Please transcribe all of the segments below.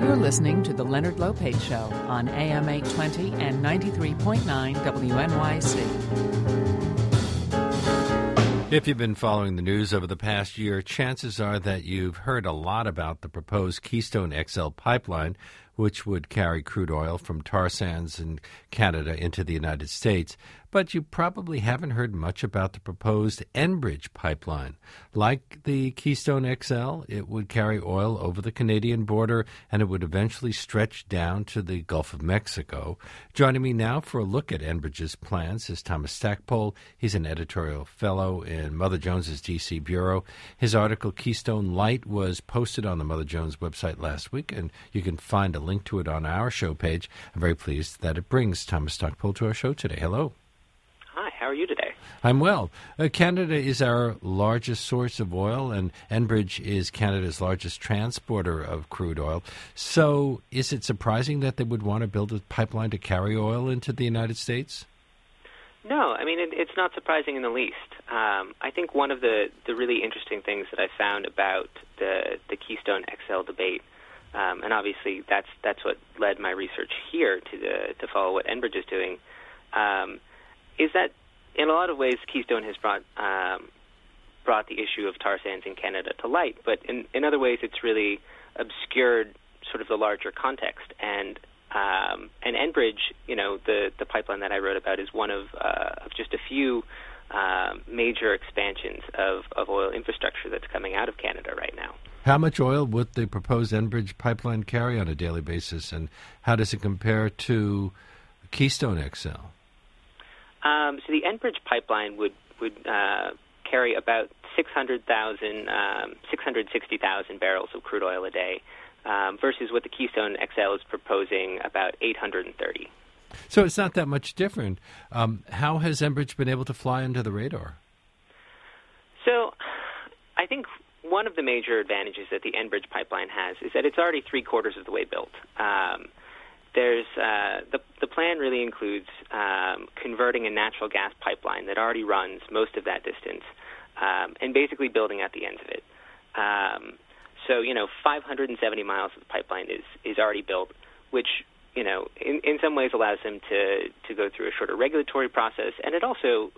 You're listening to The Leonard Lopate Show on AM 820 and 93.9 WNYC. If you've been following the news over the past year, chances are that you've heard a lot about the proposed Keystone XL pipeline, which would carry crude oil from tar sands in Canada into the United States. But you probably haven't heard much about the proposed Enbridge pipeline. Like the Keystone XL, it would carry oil over the Canadian border, and it would eventually stretch down to the Gulf of Mexico. Joining me now for a look at Enbridge's plans is Thomas Stackpole. He's an editorial fellow in Mother Jones's D.C. Bureau. His article, Keystone Light, was posted on the Mother Jones website last week, and you can find a link to it on our show page. I'm very pleased that it brings Thomas Stackpole to our show today. Hello. Hi, how are you today? I'm well. Canada is our largest source of oil, and Enbridge is Canada's largest transporter of crude oil. So is it surprising that they would want to build a pipeline to carry oil into the United States? No, I mean, it's not surprising in the least. I think one of the really interesting things that I found about the Keystone XL debate, and obviously that's what led my research here to follow what Enbridge is doing, is that in a lot of ways Keystone has brought the issue of tar sands in Canada to light, but in other ways it's really obscured sort of the larger context. And Enbridge, the pipeline that I wrote about is one of just a few major expansions of oil infrastructure that's coming out of Canada right now. How much oil would the proposed Enbridge pipeline carry on a daily basis, and how does it compare to Keystone XL? So the Enbridge pipeline would carry about 660,000 barrels of crude oil a day, versus what the Keystone XL is proposing, about 830. So it's not that much different. How has Enbridge been able to fly under the radar? So I think one of the major advantages that the Enbridge pipeline has is that it's already three-quarters of the way built. There's the plan really includes converting a natural gas pipeline that already runs most of that distance, and basically building out the ends of it. So 570 miles of the pipeline is already built, which in some ways allows them to go through a shorter regulatory process, and it also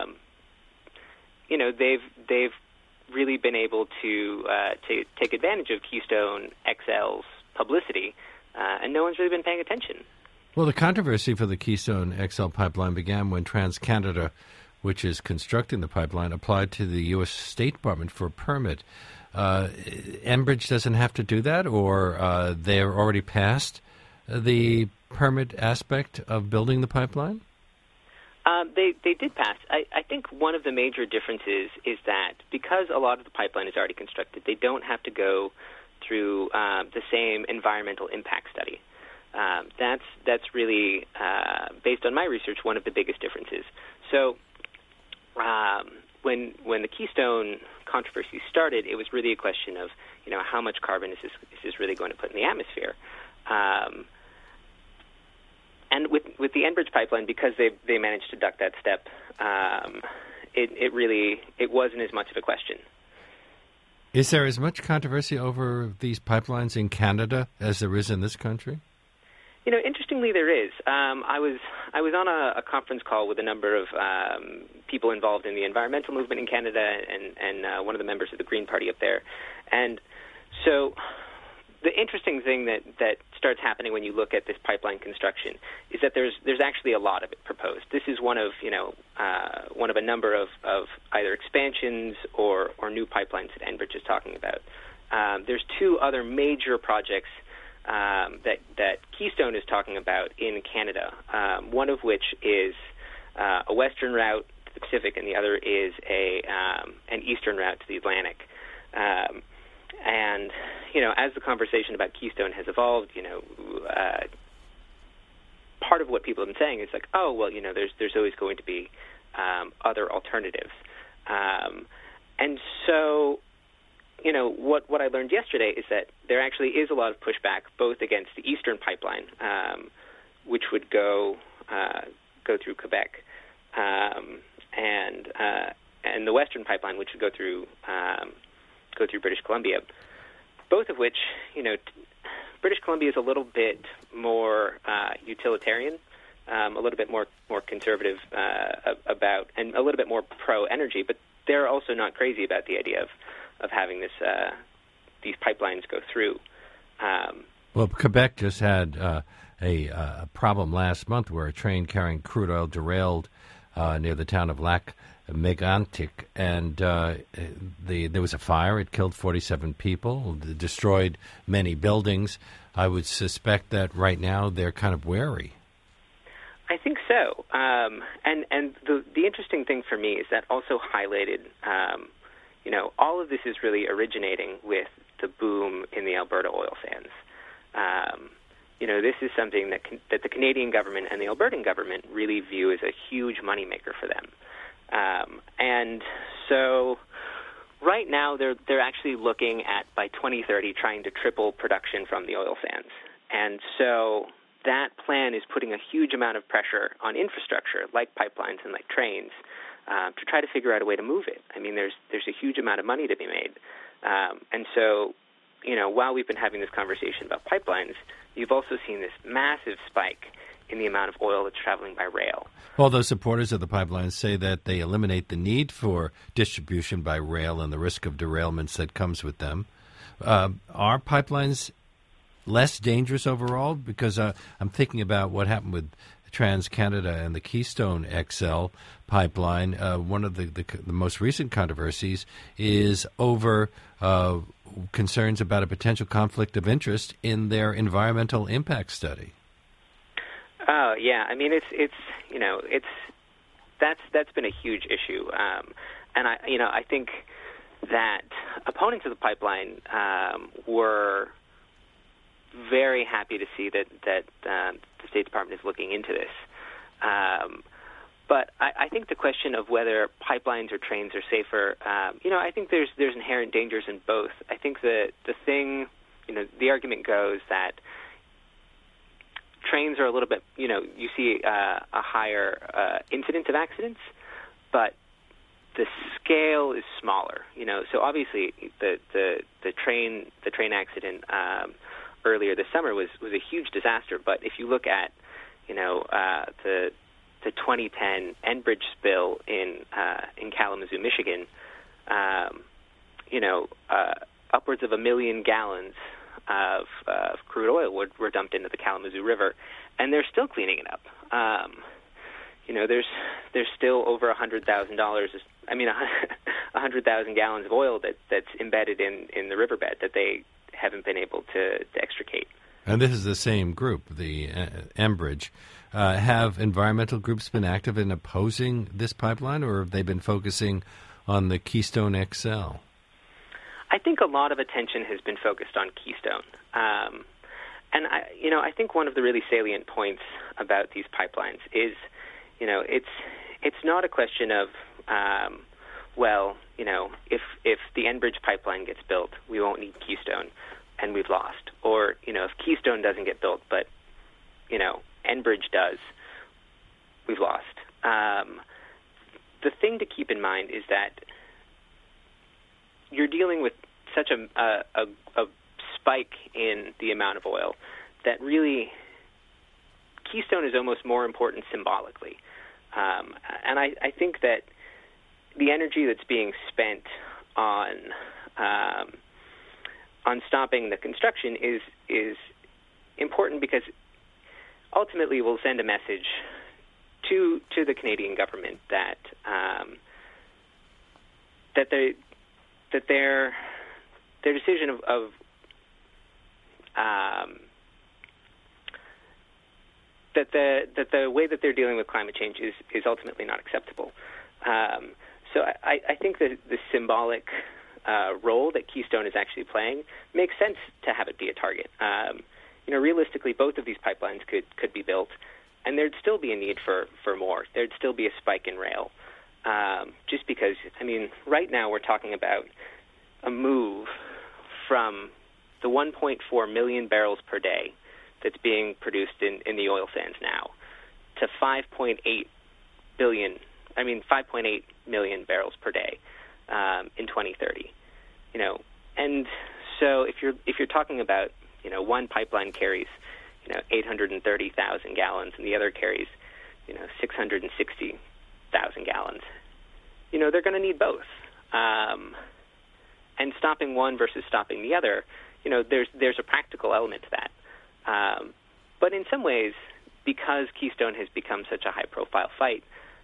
they've really been able to take advantage of Keystone XL's publicity. And no one's really been paying attention. Well, the controversy for the Keystone XL pipeline began when TransCanada, which is constructing the pipeline, applied to the U.S. State Department for a permit. Enbridge doesn't have to do that, or they're already past the permit aspect of building the pipeline? They did pass. I think one of the major differences is that because a lot of the pipeline is already constructed, they don't have to go through the same environmental impact study. That's really, based on my research, one of the biggest differences. So when the Keystone controversy started, it was really a question of how much carbon is this really going to put in the atmosphere. And with the Enbridge pipeline, because they managed to duck that step, it wasn't as much of a question. Is there as much controversy over these pipelines in Canada as there is in this country? Interestingly, there is. I was on a conference call with a number of people involved in the environmental movement in Canada and one of the members of the Green Party up there. And so the interesting thing that starts happening when you look at this pipeline construction is that there's actually a lot of it proposed. This is one of a number of either expansions or new pipelines that Enbridge is talking about. There's two other major projects that Keystone is talking about in Canada. One of which is a western route to the Pacific, and the other is an eastern route to the Atlantic. And as the conversation about Keystone has evolved, part of what people have been saying is like, oh, well, there's always going to be other alternatives. And so, what I learned yesterday is that there actually is a lot of pushback, both against the Eastern pipeline, which would go through Quebec, and the Western pipeline, which would go through British Columbia. Both of which, British Columbia is a little bit more utilitarian, a little bit more conservative about, and a little bit more pro-energy, but they're also not crazy about the idea of having these pipelines go through. Well, Quebec just had a problem last month where a train carrying crude oil derailed near the town of Lac Mégantic, and there was a fire. It killed 47 people, destroyed many buildings. I would suspect that right now they're kind of wary. I think so. And the interesting thing for me is that also highlighted, all of this is really originating with the boom in the Alberta oil sands. This is something that the Canadian government and the Albertan government really view as a huge moneymaker for them. And so right now they're actually looking at, by 2030, trying to triple production from the oil sands. And so that plan is putting a huge amount of pressure on infrastructure like pipelines and like trains to try to figure out a way to move it. I mean, there's a huge amount of money to be made. And so, while we've been having this conversation about pipelines, you've also seen this massive spike in the amount of oil that's traveling by rail. Well, those supporters of the pipelines say that they eliminate the need for distribution by rail and the risk of derailments that comes with them. Are pipelines less dangerous overall? Because I'm thinking about what happened with TransCanada and the Keystone XL pipeline. One of the most recent controversies is over concerns about a potential conflict of interest in their environmental impact study. Oh yeah, I mean that's been a huge issue, and I think that opponents of the pipeline were very happy to see that the State Department is looking into this. But I think the question of whether pipelines or trains are safer, I think there's inherent dangers in both. I think the argument goes that trains are a little bit, you see a higher incidence of accidents, but the scale is smaller. So obviously the train accident earlier this summer was a huge disaster. But if you look at the 2010 Enbridge spill in Kalamazoo, Michigan, upwards of 1 million gallons of crude oil were dumped into the Kalamazoo River, and they're still cleaning it up. There's still over $100,000. 100,000 gallons of oil that's embedded in the riverbed that they haven't been able to extricate. And this is the same group, the Enbridge. Have environmental groups been active in opposing this pipeline, or have they been focusing on the Keystone XL? I think a lot of attention has been focused on Keystone. And I think one of the really salient points about these pipelines is, it's not a question of, if the Enbridge pipeline gets built, we won't need Keystone, and we've lost. Or, if Keystone doesn't get built, but, Enbridge does, we've lost. The thing to keep in mind is that you're dealing with such a spike in the amount of oil that really Keystone is almost more important symbolically. And I think that the energy that's being spent on stopping the construction is important because ultimately will send a message to the Canadian government that their decision of that the way that they're dealing with climate change is ultimately not acceptable. So I think that the symbolic role that Keystone is actually playing makes sense to have it be a target. Realistically, both of these pipelines could be built, and there'd still be a need for more. There'd still be a spike in rail. Just because, right now we're talking about a move from the 1.4 million barrels per day that's being produced in the oil sands now to 5.8 million barrels per day in 2030. And so if you're talking about one pipeline carries 830,000 gallons, and the other carries 660,000 gallons. They're going to need both. And stopping one versus stopping the other, there's a practical element to that. But in some ways, because Keystone has become such a high-profile fight,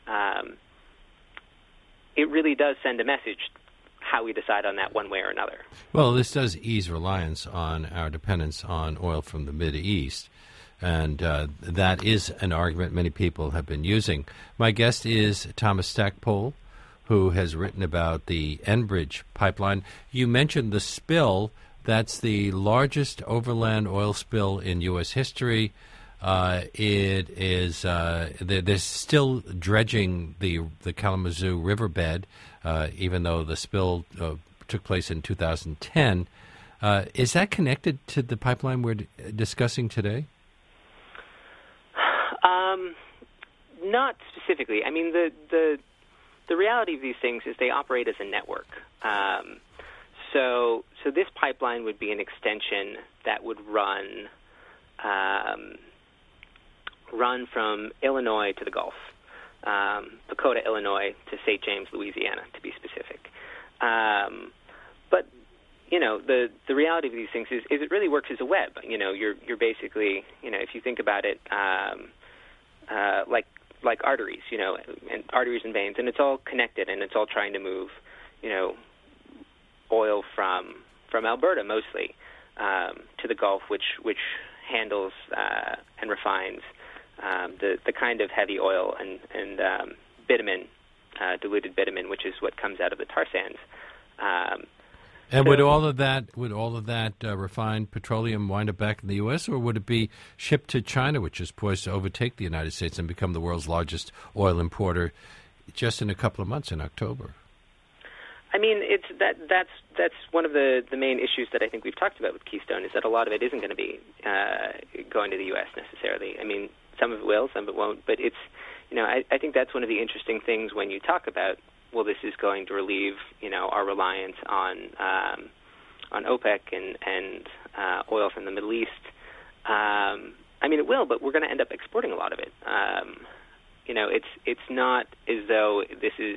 it really does send a message how we decide on that one way or another. Well, this does ease reliance on our dependence on oil from the Mideast, and that is an argument many people have been using. My guest is Thomas Stackpole, who has written about the Enbridge pipeline. You mentioned the spill. That's the largest overland oil spill in U.S. history. It is they're still dredging the Kalamazoo riverbed, even though the spill took place in 2010. Is that connected to the pipeline we're discussing today? Not specifically. I mean, the reality of these things is they operate as a network. So this pipeline would be an extension that would run from Illinois to the Gulf, Dakota, Illinois to St. James, Louisiana, to be specific. But the reality of these things is it really works as a web. You're basically, if you think about it, like arteries, and arteries and veins, and it's all connected, and it's all trying to move, oil from Alberta mostly to the Gulf, which handles and refines the kind of heavy oil and bitumen, diluted bitumen, which is what comes out of the tar sands. And would all of that refined petroleum wind up back in the U.S., or would it be shipped to China, which is poised to overtake the United States and become the world's largest oil importer just in a couple of months in October? I mean, that's one of the main issues that I think we've talked about with Keystone, is that a lot of it isn't going to be going to the U.S. necessarily. I mean, some of it will, some of it won't, but it's, I think that's one of the interesting things when you talk about, well, this is going to relieve, our reliance on OPEC and oil from the Middle East. I mean, it will, but we're going to end up exporting a lot of it. It's not as though this is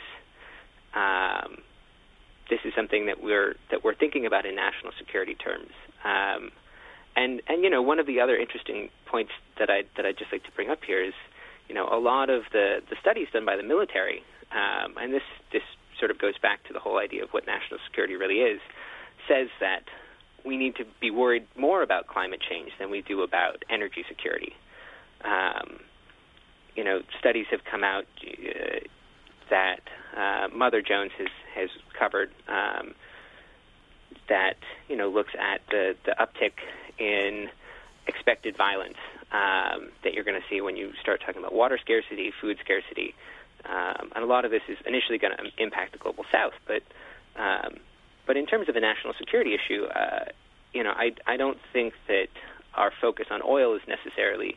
something that we're thinking about in national security terms. And one of the other interesting points that I'd just like to bring up here is, a lot of the studies done by the military, and this sort of goes back to the whole idea of what national security really is, says that we need to be worried more about climate change than we do about energy security. Studies have come out that Mother Jones has covered that looks at the uptick in expected violence that you're going to see when you start talking about water scarcity, food scarcity, and a lot of this is initially going to impact the global South. But in terms of a national security issue, I don't think that our focus on oil is necessarily.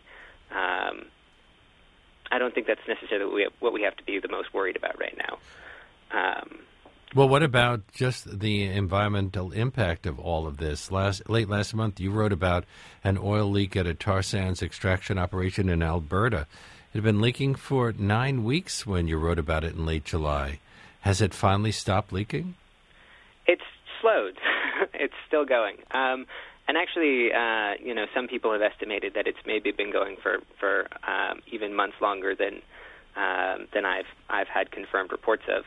I don't think that's necessarily what we have to be the most worried about right now. Well, what about just the environmental impact of all of this? Late last month, you wrote about an oil leak at a tar sands extraction operation in Alberta. It had been leaking for 9 weeks when you wrote about it in late July. Has it finally stopped leaking? It's slowed. It's still going. And actually, some people have estimated that it's maybe been going for even months longer than I've had confirmed reports of.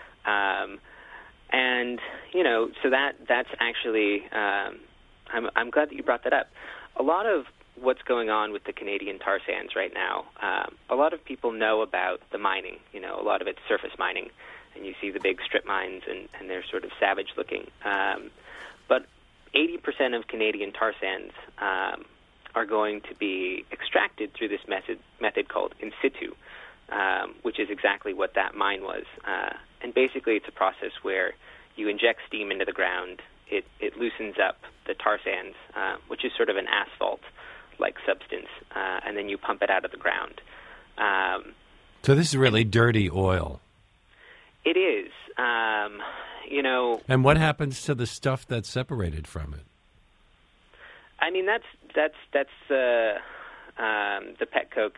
So that's actually, I'm glad that you brought that up. A lot of what's going on with the Canadian tar sands right now, a lot of people know about the mining. A lot of it's surface mining, and you see the big strip mines, and they're sort of savage looking. But 80% of Canadian tar sands are going to be extracted through this method called in situ, which is exactly what that mine was. And basically it's a process where you inject steam into the ground, it loosens up the tar sands, which is sort of an asphalt-like substance, and then you pump it out of the ground. So this is really dirty oil. It is. And what happens to the stuff that's separated from it? I mean, that's the petcoke.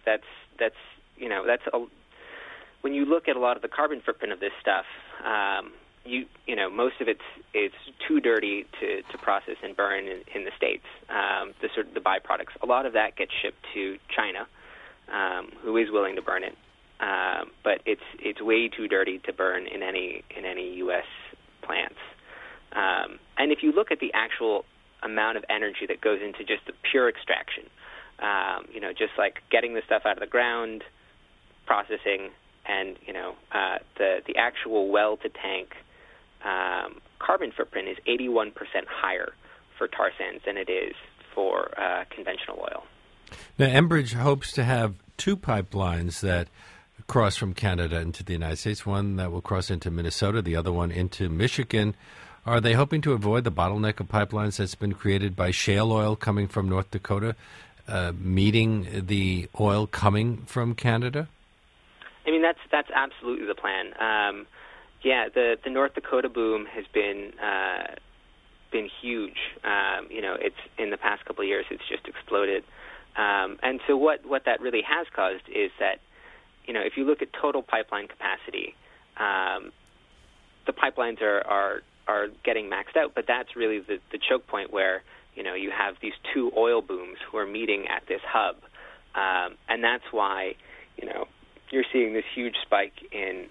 When you look at a lot of the carbon footprint of this stuff, most of it's too dirty to process and burn in the States. The byproducts, a lot of that gets shipped to China, who is willing to burn it, but it's way too dirty to burn in any U.S. plants. And if you look at the actual amount of energy that goes into just the pure extraction, just like getting the stuff out of the ground, processing, and the actual well to tank carbon footprint is 81% higher for tar sands than it is for conventional oil. Now, Enbridge hopes to have two pipelines that cross from Canada into the United States, one that will cross into Minnesota, the other one into Michigan. Are they hoping to avoid the bottleneck of pipelines that's been created by shale oil coming from North Dakota, meeting the oil coming from Canada? I mean, that's absolutely the plan. The North Dakota boom has been huge. It's in the past couple of years, it's just exploded. And so what that really has caused is that, if you look at total pipeline capacity, the pipelines are getting maxed out, but that's really the choke point where, you have these two oil booms who are meeting at this hub. And that's why, you're seeing this huge spike in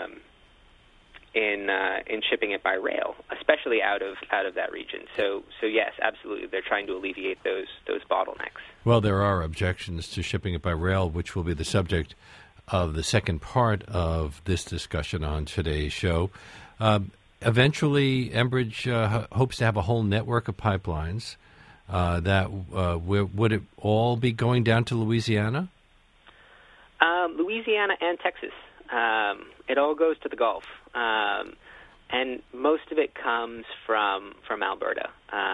shipping it by rail, especially out of that region. So yes, absolutely, they're trying to alleviate those bottlenecks. Well, there are objections to shipping it by rail, which will be the subject of the second part of this discussion on today's show. Eventually, Enbridge hopes to have a whole network of pipelines. Would it all be going down to Louisiana? Louisiana and Texas. It all goes to the Gulf, and most of it comes from Alberta.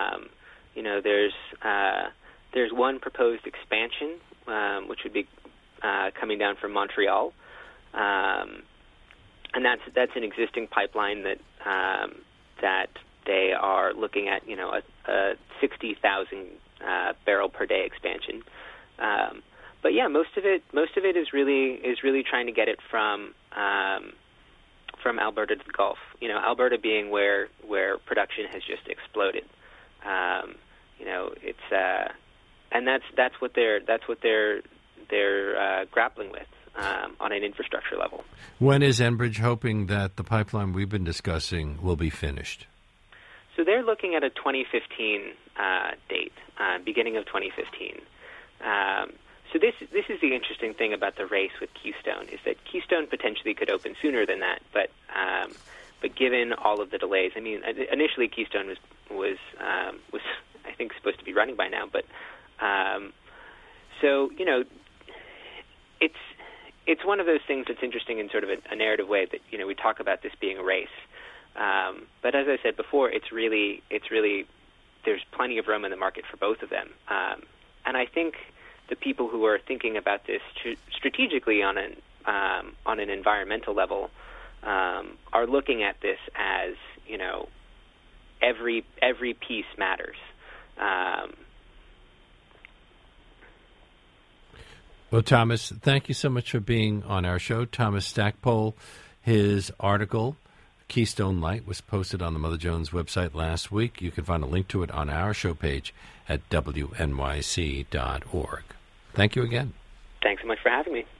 There's one proposed expansion, which would be coming down from Montreal, and that's an existing pipeline that they are looking at. A 60,000 barrel per day expansion. But yeah, most of it is really trying to get it from Alberta to the Gulf. Alberta being where production has just exploded. It's and that's what they're grappling with on an infrastructure level. When is Enbridge hoping that the pipeline we've been discussing will be finished? So they're looking at a 2015 date, beginning of 2015. So this is the interesting thing about the race with Keystone, is that Keystone potentially could open sooner than that, but given all of the delays, I mean, initially Keystone was I think supposed to be running by now, but so it's one of those things that's interesting in sort of a narrative way that we talk about this being a race, but as I said before, it's really there's plenty of room in the market for both of them, and I think the people who are thinking about this strategically on an environmental level are looking at this as every piece matters. Well, Thomas, thank you so much for being on our show. Thomas Stackpole, his article, Keystone Light, was posted on the Mother Jones website last week. You can find a link to it on our show page at wnyc.org. Thank you again. Thanks so much for having me.